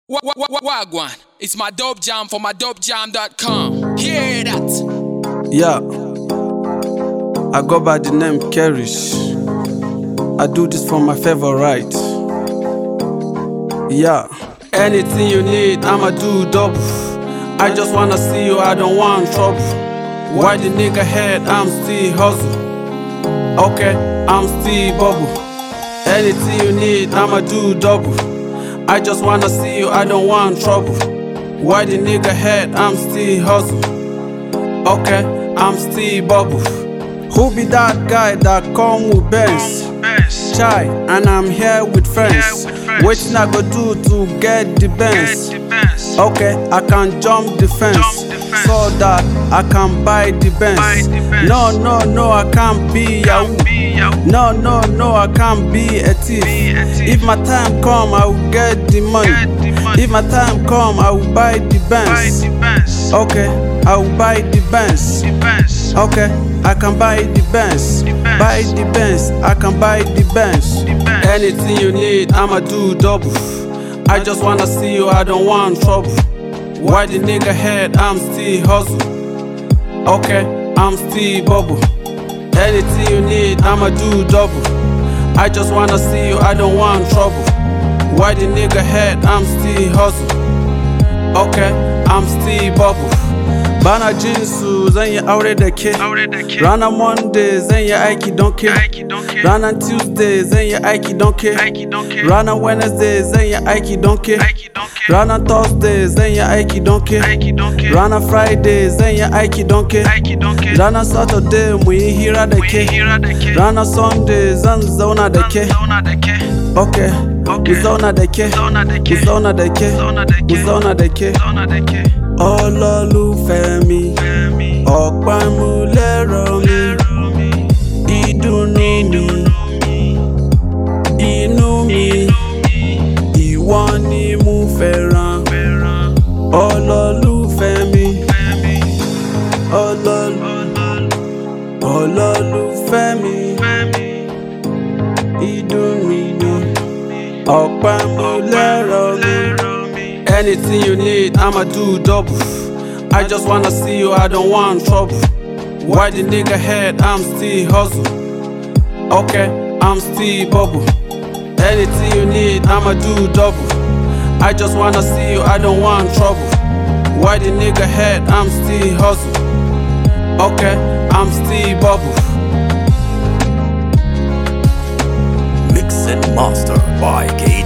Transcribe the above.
Wagwan, it's my dope jam for mydopejam.com. Hear that? Yeah, I go by the name Kerish. I do this for my favorite. Yeah, anything you need, I'ma do double. I just wanna see you, I don't want trouble. Why the nigga head, I'm still hustle. Okay, I'm still bubble. Anything you need, I'ma do double. I just wanna see you, I don't want trouble. Why the nigga head, I'm still hustle. Okay, I'm still bubble. Who be that guy that come with Benz? Chai, and I'm here with friends. Wetin I go do to get the Benz? Okay, I can jump the fence so that I can buy the Benz. No, I can't be Yahoo. No, I can't be a thief. If my time come, I will get the money. If my time come, I will buy the Benz. Okay, I will buy the Benz. Okay, I can buy the Benz. Buy the Benz, I can buy the Benz. Anything you need, I'ma do double. I just wanna see you, I don't want trouble. Why the nigga head, I'm still hustle. Okay, I'm still bubble. Anything you need, I'ma do double. I just wanna see you, I don't want trouble. Why the nigga head, I'm still hustle. Okay, I'm still bubble. Bana jinsu zan yi aure da ke. Ranar Monday zan yi aiki don ke. Ranar Tuesday zan yi aiki don ke. Ranar Wednesday zan yi aiki don ke. Ranar Thursday zan yi aiki don ke. Ranar Friday zan yi aiki don ke. Ranar Saturday mu yi hira da ke. Ranar Sunday zan zauna da ke. Okay, mu zauna da ke. Mu zauna da ke. Mu zauna da ke. Olólùfẹ́ mi, ọ̀pámúlérò mi, ìdùnnú mi, inú mi, ìwọ ni mo fẹ́ràn. Olólùfẹ́ mi, olólùfẹ́ mi, ìdùnnú mi, ọ̀pámúlérò mi. Anything you need, I'ma do double. I just wanna see you, I don't want trouble. Why the nigga head, I'm still hustle. Okay, I'm still bubble. Anything you need, I'ma do double. I just wanna see you, I don't want trouble. Why the nigga head, I'm still hustle. Okay, I'm still bubble. Mix and master by KD.